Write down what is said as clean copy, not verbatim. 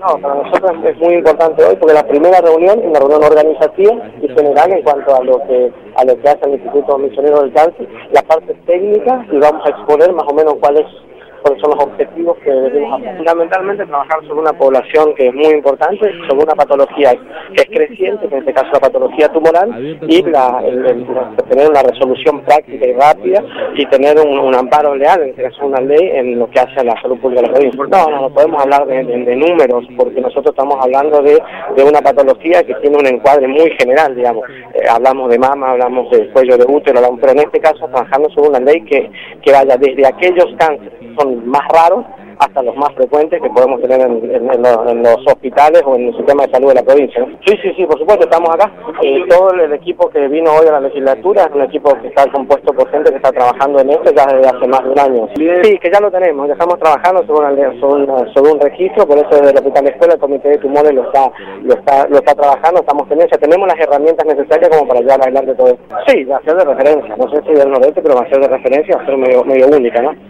No, para nosotros es muy importante hoy porque la primera reunión, una reunión organizativa y general en cuanto a lo que hace el Instituto Misionero del Cáncer, la parte técnica, y vamos a exponer más o menos cuáles son los objetivos que debemos hacer. Fundamentalmente trabajar sobre una población que es muy importante, sobre una patología que es creciente, que en este caso la patología tumoral, y tener una resolución práctica y rápida y tener un amparo leal, en este caso una ley, en lo que hace a la salud pública de la provincia. No podemos hablar de números, porque nosotros estamos hablando de una patología que tiene un encuadre muy general, digamos. Hablamos de mama, hablamos de cuello de útero, pero en este caso trabajando sobre una ley que vaya desde aquellos cánceres que son más raros hasta los más frecuentes que podemos tener en los hospitales o en el sistema de salud de la provincia, ¿no? Sí, por supuesto, estamos acá. Todo el equipo que vino hoy a la legislatura es un equipo que está compuesto por gente que está trabajando en esto ya desde hace más de un año. Sí, que ya lo tenemos, ya estamos trabajando sobre un registro, por eso desde el Hospital de Escuela el Comité de Tumores lo está trabajando, estamos tenemos las herramientas necesarias como para llevar adelante todo esto. Sí, va a ser de referencia, no sé si del noreste, pero va a ser de referencia, va a ser medio única, ¿no?